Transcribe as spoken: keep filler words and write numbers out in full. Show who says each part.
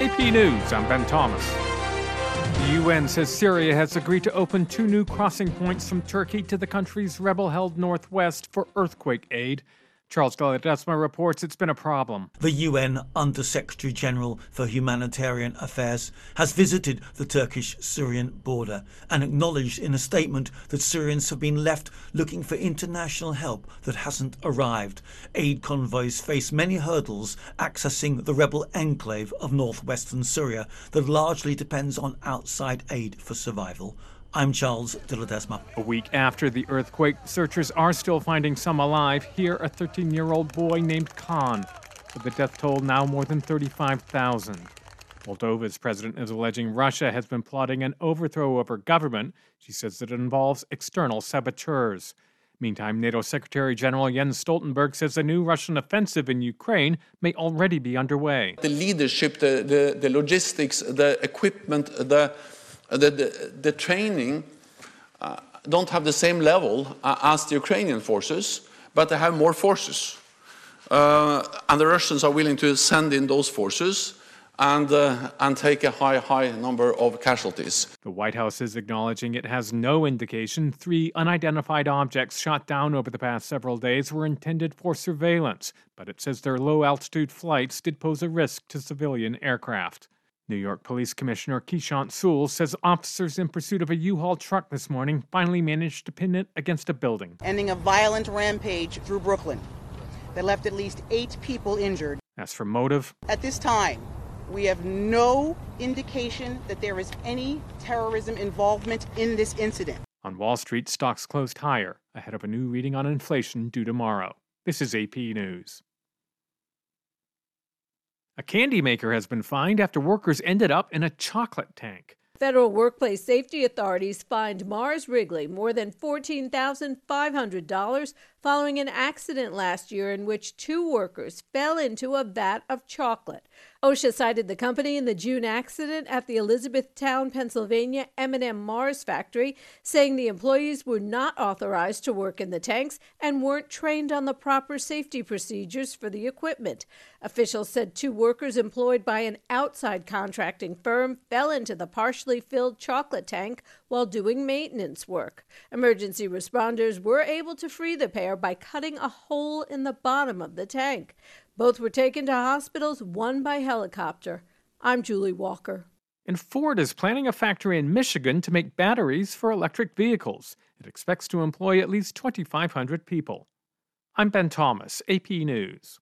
Speaker 1: A P News, I'm Ben Thomas. The U N says Syria has agreed to open two new crossing points from Turkey to the country's rebel-held northwest for earthquake aid. Charles de Ledesma reports it's been a problem.
Speaker 2: The U N Under-Secretary General for Humanitarian Affairs has visited the Turkish-Syrian border and acknowledged in a statement that Syrians have been left looking for international help that hasn't arrived. Aid convoys face many hurdles accessing the rebel enclave of northwestern Syria that largely depends on outside aid for survival. I'm Charles de Ledesma.
Speaker 1: A week after the earthquake, searchers are still finding some alive. Here, a thirteen-year-old boy named Khan, with the death toll now more than thirty-five thousand. Moldova's president is alleging Russia has been plotting an overthrow of her government. She says that it involves external saboteurs. Meantime, NATO Secretary General Jens Stoltenberg says a new Russian offensive in Ukraine may already be underway.
Speaker 3: The leadership, the, the, the logistics, the equipment, the The, the, the training uh, don't have the same level uh, as the Ukrainian forces, but they have more forces. Uh, and the Russians are willing to send in those forces and, uh, and take a high, high number of casualties.
Speaker 1: The White House is acknowledging it has no indication three unidentified objects shot down over the past several days were intended for surveillance, but it says their low-altitude flights did pose a risk to civilian aircraft. New York Police Commissioner Keechant Sewell says officers in pursuit of a U-Haul truck this morning finally managed to pin it against a building.
Speaker 4: Ending a violent rampage through Brooklyn that left at least eight people injured.
Speaker 1: As for motive,
Speaker 4: at this time, we have no indication that there is any terrorism involvement in this incident.
Speaker 1: On Wall Street, stocks closed higher ahead of a new reading on inflation due tomorrow. This is A P News. A candy maker has been fined after workers ended up in a chocolate tank.
Speaker 5: Federal workplace safety authorities fined Mars Wrigley more than fourteen thousand five hundred dollars following an accident last year in which two workers fell into a vat of chocolate. OSHA cited the company in the June accident at the Elizabethtown, Pennsylvania M and M Mars factory, saying the employees were not authorized to work in the tanks and weren't trained on the proper safety procedures for the equipment. Officials said two workers employed by an outside contracting firm fell into the partially filled chocolate tank while doing maintenance work. Emergency responders were able to free the pair by cutting a hole in the bottom of the tank. Both were taken to hospitals, one by helicopter. I'm Julie Walker.
Speaker 1: And Ford is planning a factory in Michigan to make batteries for electric vehicles. It expects to employ at least twenty-five hundred people. I'm Ben Thomas, A P News.